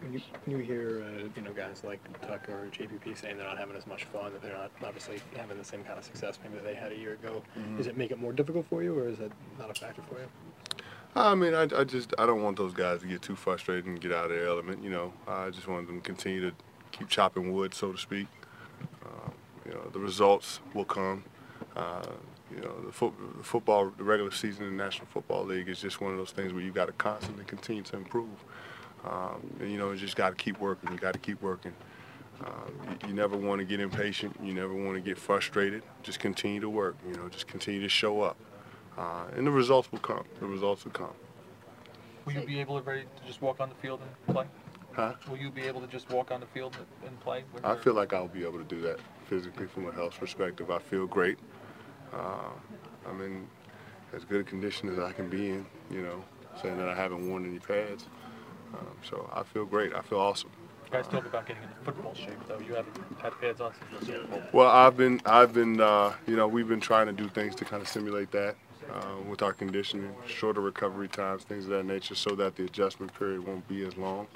When you hear guys like Tucker or JPP saying they're not having as much fun, that they're not obviously having the same kind of success maybe that they had a year ago, does it make it more difficult for you, or is that not a factor for you? I mean, I don't want those guys to get too frustrated and get out of their element. I just want them to continue to keep chopping wood, so to speak. The results will come. Uh, the football, the regular season in the National Football League is just one of those things where you got to constantly continue to improve. You just got to keep working. You got to keep working. You never want to get impatient. You never want to get frustrated. Just continue to work. Just continue to show up, and the results will come. The results will come. Will you be able to ready to just walk on the field and play? Huh? Will you be able to just walk on the field and play? I feel like I'll be able to do that physically from a health perspective. I feel great. I'm in as good a condition as I can be in, saying that I haven't worn any pads. So I feel great. I feel awesome. You guys talk about getting into football shape, though. You haven't had pads on since the Super Bowl. Well, we've been trying to do things to kind of simulate that with our conditioning, shorter recovery times, things of that nature, so that the adjustment period won't be as long.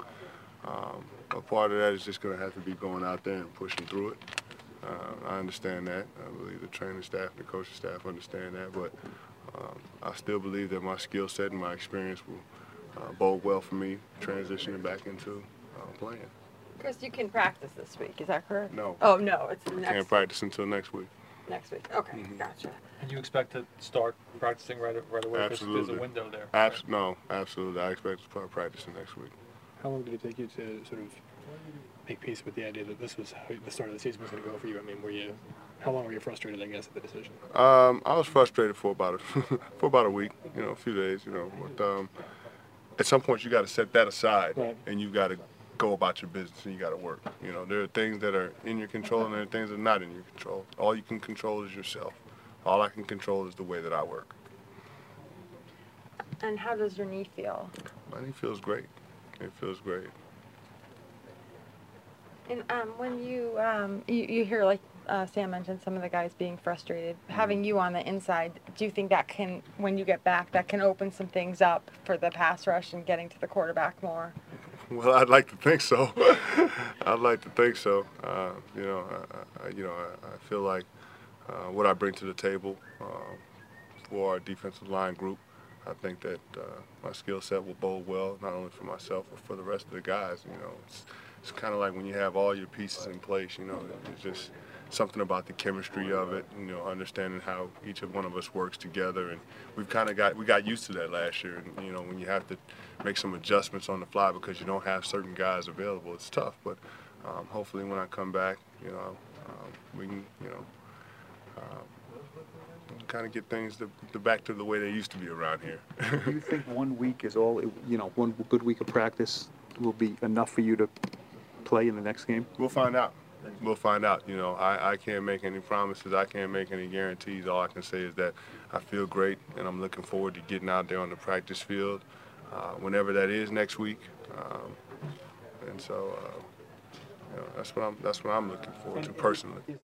A part of that is just going to have to be going out there and pushing through it. I understand that. I believe the training staff and the coaching staff understand that, but I still believe that my skill set and my experience will bode well for me transitioning back into playing. Chris, you can practice this week, is that correct? No. Oh, no, it's the next. Can't practice until next week. Next week. Okay, gotcha. And you expect to start practicing right away? Absolutely. There's a window there. Right? No, absolutely. I expect to start practicing next week. How long did it take you to sort of make peace with the idea that this was how the start of the season was going to go for you? I mean, how long were you frustrated, I guess, at the decision? I was frustrated for about a week, a few days, But at some point, you got to set that aside, right, and you got to go about your business and you got to work. There are things that are in your control and there are things that are not in your control. All you can control is yourself. All I can control is the way that I work. And how does your knee feel? My knee feels great. It feels great. And when you hear, like Sam mentioned, some of the guys being frustrated, having you on the inside, do you think that can, when you get back, that can open some things up for the pass rush and getting to the quarterback more? Well, I'd like to think so. I'd like to think so. I feel like what I bring to the table for our defensive line group, I think that my skill set will bode well, not only for myself, but for the rest of the guys. It's kind of like when you have all your pieces in place, it's just something about the chemistry of it, understanding how each one of us works together. And we got used to that last year. And, when you have to make some adjustments on the fly because you don't have certain guys available, it's tough. But hopefully when I come back, we can, kind of get things back to the way they used to be around here. Do you think 1 week is all, one good week of practice will be enough for you to play in the next game? We'll find out. We'll find out. I can't make any promises. I can't make any guarantees. All I can say is that I feel great, and I'm looking forward to getting out there on the practice field whenever that is next week. And so that's what I'm looking forward to personally.